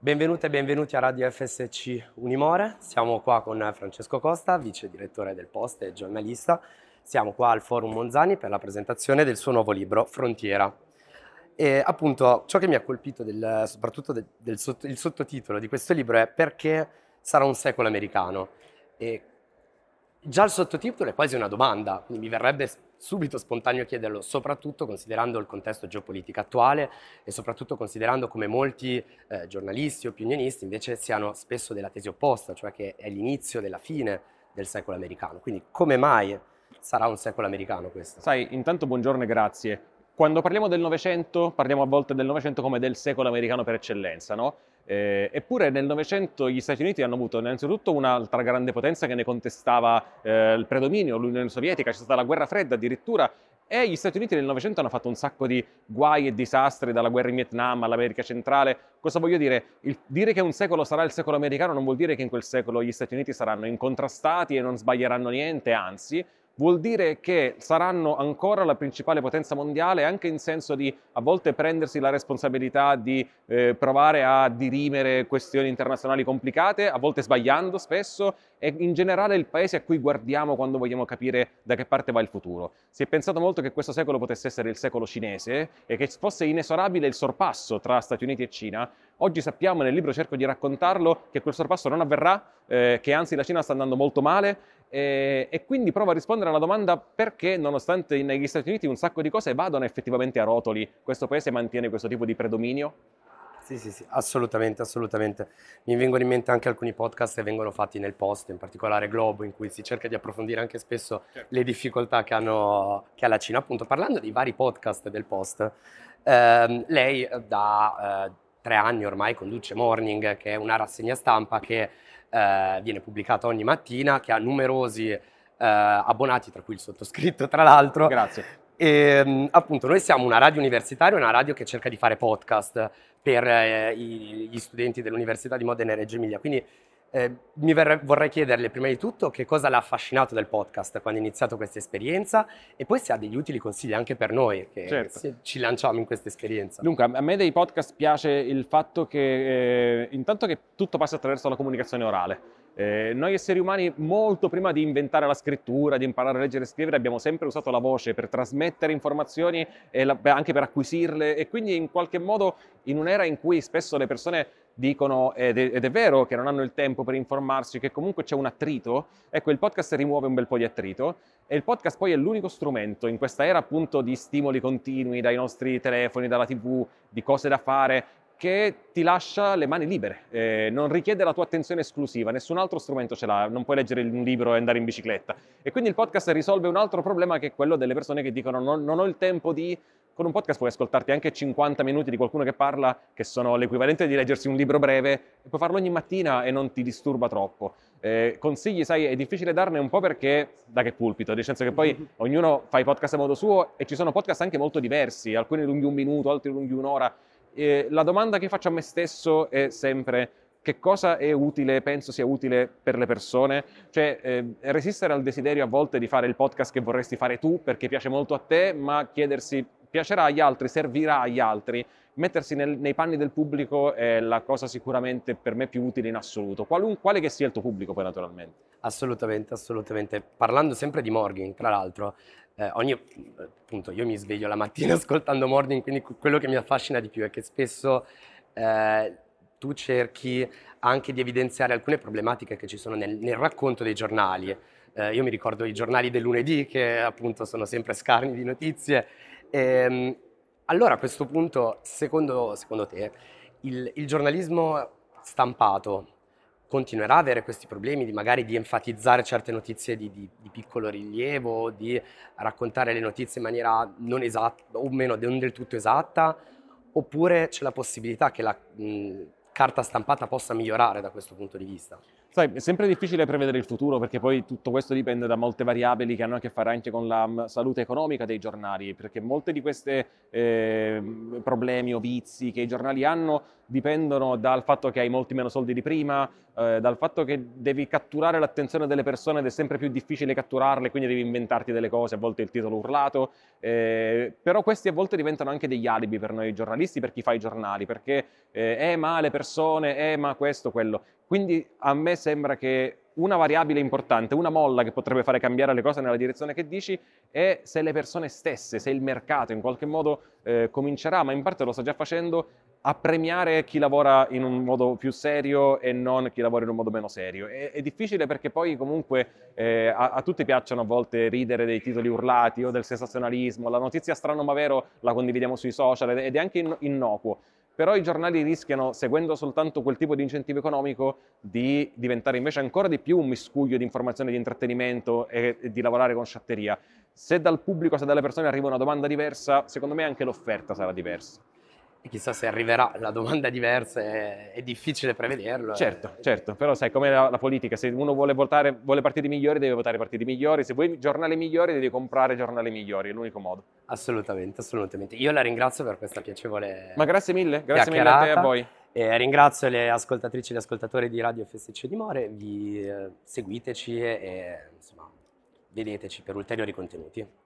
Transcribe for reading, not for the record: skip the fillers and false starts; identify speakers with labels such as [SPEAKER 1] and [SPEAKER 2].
[SPEAKER 1] Benvenute e benvenuti a Radio FSC Unimore. Siamo qua con Francesco Costa, vice direttore del Post e giornalista. Siamo qua al Forum Monzani per la presentazione del suo nuovo libro, Frontiera. E appunto ciò che mi ha colpito soprattutto il sottotitolo di questo libro è Perché sarà un secolo americano. E già il sottotitolo è quasi una domanda, quindi mi verrebbe subito spontaneo chiederlo, soprattutto considerando il contesto geopolitico attuale e soprattutto considerando come molti giornalisti o opinionisti invece siano spesso della tesi opposta, cioè che è l'inizio della fine del secolo americano. Quindi come mai sarà un secolo americano questo?
[SPEAKER 2] Sai, intanto buongiorno e grazie. Quando parliamo del Novecento, parliamo a volte del Novecento come del secolo americano per eccellenza, no? Eppure nel Novecento gli Stati Uniti hanno avuto innanzitutto un'altra grande potenza che ne contestava il predominio, l'Unione Sovietica, c'è stata la guerra fredda addirittura, e gli Stati Uniti nel Novecento hanno fatto un sacco di guai e disastri, dalla guerra in Vietnam all'America centrale. Cosa voglio dire? Dire che un secolo sarà il secolo americano non vuol dire che in quel secolo gli Stati Uniti saranno incontrastati e non sbaglieranno niente, anzi, vuol dire che saranno ancora la principale potenza mondiale, anche in senso di a volte prendersi la responsabilità di provare a dirimere questioni internazionali complicate, a volte sbagliando spesso, e in generale il paese a cui guardiamo quando vogliamo capire da che parte va il futuro. Si è pensato molto che questo secolo potesse essere il secolo cinese e che fosse inesorabile il sorpasso tra Stati Uniti e Cina. Oggi sappiamo, nel libro cerco di raccontarlo, che quel sorpasso non avverrà, che anzi la Cina sta andando molto male, e quindi provo a rispondere alla domanda perché, nonostante negli Stati Uniti un sacco di cose vadano effettivamente a rotoli, questo paese mantiene questo tipo di predominio?
[SPEAKER 1] Sì, assolutamente. Mi vengono in mente anche alcuni podcast che vengono fatti nel Post, in particolare Globo, in cui si cerca di approfondire anche spesso le difficoltà che ha la Cina. Appunto, parlando dei vari podcast del Post, lei da 3 anni ormai conduce Morning, che è una rassegna stampa che viene pubblicata ogni mattina, che ha numerosi abbonati, tra cui il sottoscritto, tra l'altro.
[SPEAKER 2] Grazie.
[SPEAKER 1] E appunto noi siamo una radio universitaria, una radio che cerca di fare podcast per gli studenti dell'Università di Modena e Reggio Emilia, quindi vorrei chiederle prima di tutto che cosa l'ha affascinato del podcast quando ha iniziato questa esperienza e poi se ha degli utili consigli anche per noi che
[SPEAKER 2] Certo.
[SPEAKER 1] ci lanciamo in questa esperienza.
[SPEAKER 2] Dunque, a me dei podcast piace il fatto che intanto che tutto passa attraverso la comunicazione orale. Noi esseri umani, molto prima di inventare la scrittura, di imparare a leggere e scrivere, abbiamo sempre usato la voce per trasmettere informazioni e anche per acquisirle, e quindi in qualche modo, in un'era in cui spesso le persone dicono, ed è vero, che non hanno il tempo per informarsi, che comunque c'è un attrito, ecco, il podcast rimuove un bel po' di attrito, e il podcast poi è l'unico strumento in questa era appunto di stimoli continui dai nostri telefoni, dalla TV, di cose da fare, che ti lascia le mani libere, non richiede la tua attenzione esclusiva, nessun altro strumento ce l'ha, non puoi leggere un libro e andare in bicicletta. E quindi il podcast risolve un altro problema, che è quello delle persone che dicono non ho il tempo di... Con un podcast puoi ascoltarti anche 50 minuti di qualcuno che parla, che sono l'equivalente di leggersi un libro breve, e puoi farlo ogni mattina e non ti disturba troppo. Consigli, sai, è difficile darne un po' perché da che pulpito, nel senso che poi ognuno fa i podcast a modo suo e ci sono podcast anche molto diversi, alcuni lunghi un minuto, altri lunghi un'ora. La domanda che faccio a me stesso è sempre: che cosa è utile, penso sia utile per le persone? Cioè, resistere al desiderio a volte di fare il podcast che vorresti fare tu perché piace molto a te, ma chiedersi: piacerà agli altri, servirà agli altri? Mettersi nei panni del pubblico è la cosa sicuramente per me più utile in assoluto, quale che sia il tuo pubblico poi naturalmente.
[SPEAKER 1] Assolutamente. Parlando sempre di Morning, tra l'altro, appunto, io mi sveglio la mattina ascoltando Morning, quindi quello che mi affascina di più è che spesso tu cerchi anche di evidenziare alcune problematiche che ci sono nel racconto dei giornali. Io mi ricordo i giornali del lunedì, che appunto sono sempre scarni di notizie. Allora a questo punto, secondo te, il giornalismo stampato continuerà a avere questi problemi magari di enfatizzare certe notizie di piccolo rilievo, di raccontare le notizie in maniera non esatta o meno non del tutto esatta, oppure c'è la possibilità che la carta stampata possa migliorare da questo punto di vista?
[SPEAKER 2] Sai, è sempre difficile prevedere il futuro perché poi tutto questo dipende da molte variabili che hanno a che fare anche con la salute economica dei giornali, perché molti di questi problemi o vizi che i giornali hanno dipendono dal fatto che hai molti meno soldi di prima, dal fatto che devi catturare l'attenzione delle persone ed è sempre più difficile catturarle, quindi devi inventarti delle cose, a volte il titolo urlato, però questi a volte diventano anche degli alibi per noi giornalisti, per chi fa i giornali, perché ma le persone, ma questo, quello. Quindi a me sembra che una variabile importante, una molla che potrebbe fare cambiare le cose nella direzione che dici, è se le persone stesse, se il mercato in qualche modo comincerà, ma in parte lo sta già facendo, a premiare chi lavora in un modo più serio e non chi lavora in un modo meno serio. È difficile perché poi comunque a tutti piacciono a volte ridere dei titoli urlati o del sensazionalismo, la notizia strano ma vero la condividiamo sui social ed è anche innocuo. Però i giornali rischiano, seguendo soltanto quel tipo di incentivo economico, di diventare invece ancora di più un miscuglio di informazione e di intrattenimento e di lavorare con sciatteria. Se dal pubblico, se dalle persone arriva una domanda diversa, secondo me anche l'offerta sarà diversa.
[SPEAKER 1] E chissà se arriverà la domanda diversa, è difficile prevederlo.
[SPEAKER 2] Certo, però sai, come la politica, se uno vuole partiti migliori, deve votare partiti migliori, se vuoi giornali migliori, devi comprare giornali migliori, è l'unico modo.
[SPEAKER 1] Assolutamente. Io la ringrazio per questa piacevole
[SPEAKER 2] Ma grazie mille a te e
[SPEAKER 1] chiacchierata.
[SPEAKER 2] a voi.
[SPEAKER 1] E ringrazio le ascoltatrici e gli ascoltatori di Radio FSC di More, seguiteci e insomma, vedeteci per ulteriori contenuti.